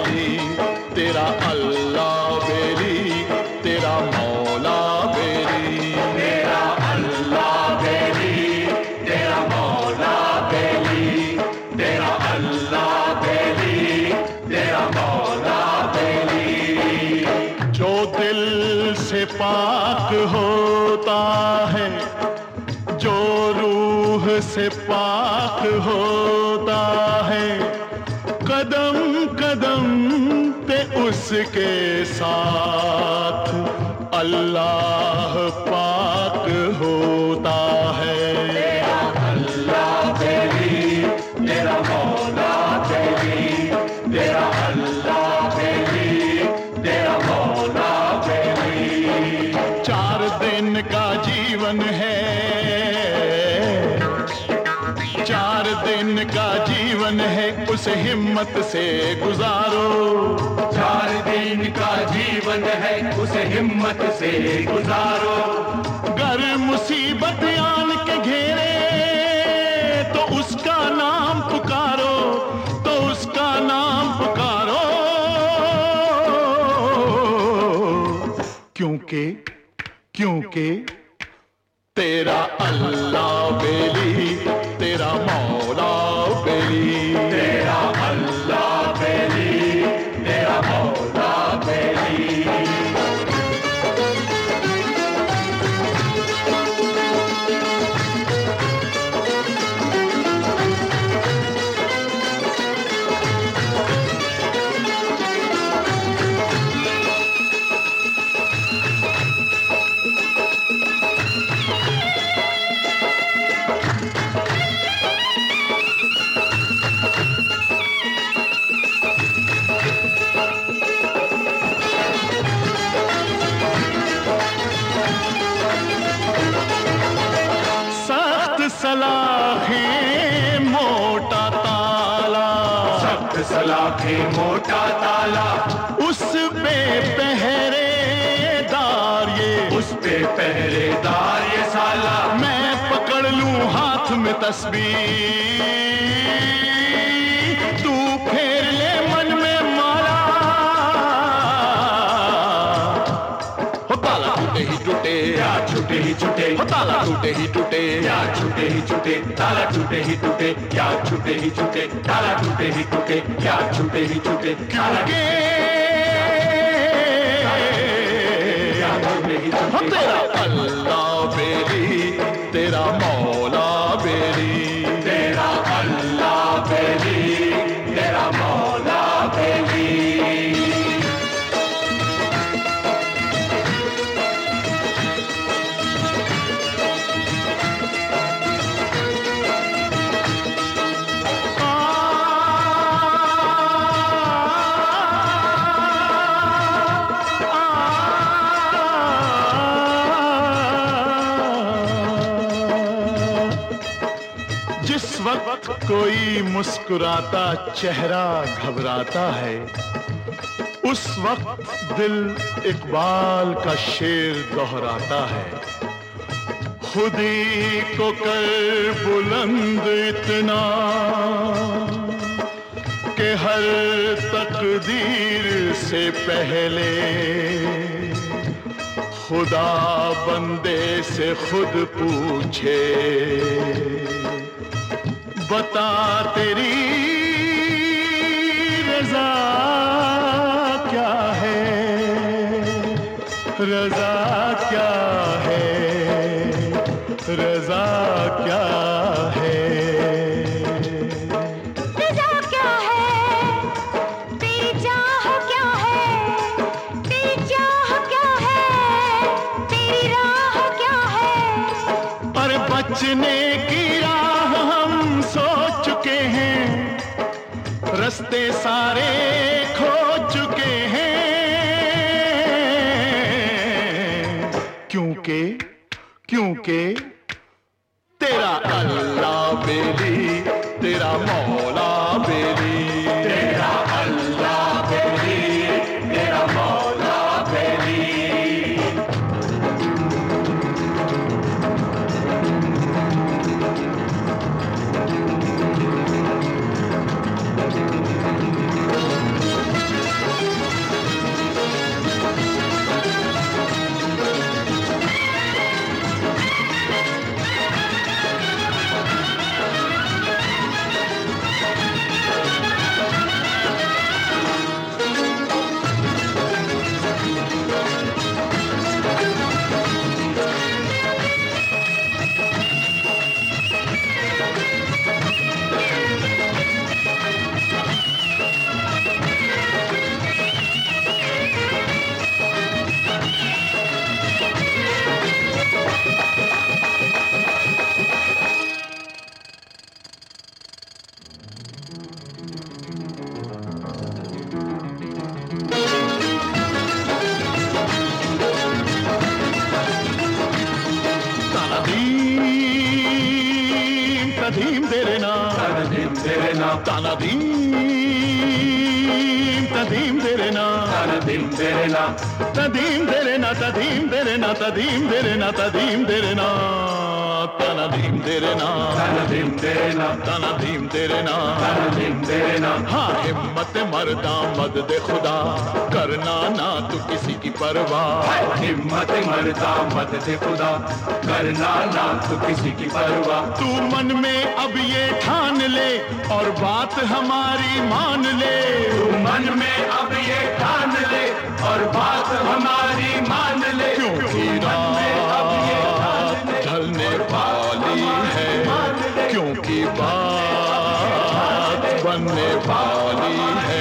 बेली, तेरा अल्लाह बेली, तेरा मौला बेली। तेरा अल्लाह बेली, तेरा मौला बेली, तेरा अल्लाह बेली, तेरा मौला बेली। जो दिल से पाक होता है, जो रूह से पाक होता है, कदम कदम पे उसके साथ अल्लाह पाक होता है। तेरा अल्लाह बेली, तेरा मौला बेली, तेरा अल्लाह बेली, तेरा मौला बेली। 4 दिन का जीवन है, 4 दिन का जीवन है, उस हिम्मत से गुजारो। 4 दिन का जीवन है, उसे हिम्मत से गुजारो। गर मुसीबत आन के घेरे तो उसका नाम पुकारो, तो उसका नाम पुकारो। क्योंकि तेरा अल्लाह बेली, तेरा मौला बेली। तेरा अल्लाह बेली, तेरा मौला बेली। सलाखें मोटा ताला, सख्त सलाखें मोटा ताला, उस पे पहरेदार ये, उस पे पहरेदार ये साला। मैं पकड़ लूं हाथ में तस्बीर, तू फेर ले मन में माला। हो ताला टूटे ही टूटे, या छूटे ही छूटे, हो ताला टूटे ही टूटे, या छूटे ही छूटे, ताला टूटे ही टूटे, या छूटे ही छूटे, ताला टूटे ही टूटे, या छूटे ही छूटे, ताला के या छूटे ही हो छूटे। तेरा अल्लाह बेली, तेरा मौला बेली। तेरा अल्लाह बेली, तेरा मौला बेली। जिस वक्त कोई मुस्कुराता चेहरा घबराता है, उस वक्त दिल इकबाल का शेर दोहराता है। खुदी को कर बुलंद इतना कि हर तकदीर से पहले खुदा बंदे से खुद पूछे, बता तेरी रजा क्या है, रजा क्या है, रजा क्या है। रजा क्या है, तेरी चाह क्या है, तेरी चाह क्या है, तेरी राह क्या है। पर बचने की राह हम सोच चुके हैं, रास्ते सारे खो चुके हैं। क्योंकि तेरा अल्लाह बेली, तेरा मौला बेली। तेरा अल्लाह बेली, तेरा मौला बेली। तनदीम तदीम तेरे ना तनदीम तेरे ना तदीम तेरे ना तदीम तेरे ना तदीम तेरे ना तदीम तेरे ना तनदीम तेरे ना तनदीम तेरे ना तनदीम तेरे ना तनदीम तेरे ना हाँ हिम्मत मर्दा मद दे खुदा करना ना तू किसी की परवाह हिम्मत मरदा मत दे खुदा करना ना तू किसी की परवाह तू मन में अब ये ठान ले और बात हमारी मान ले तू मन में अब ये ठान ले और बात हमारी मान ले क्योंकि रात ढलने वाली है क्योंकि बात बनने वाली है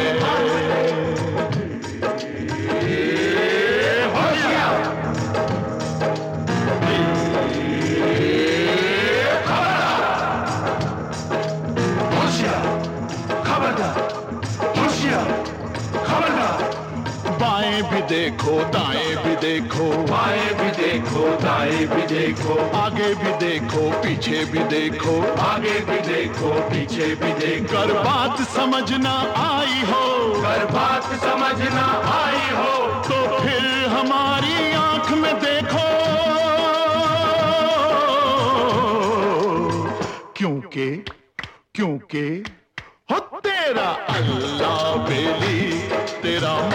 बाएं भी देखो दाएं भी देखो बाएं भी देखो दाएं भी देखो आगे भी देखो पीछे भी देखो आगे भी देखो पीछे भी देखो कर बात समझना आई हो कर बात समझना आई हो तो फिर हमारी आंख में देखो क्योंकि क्योंकि हो तेरा अल्लाह बेली तेरा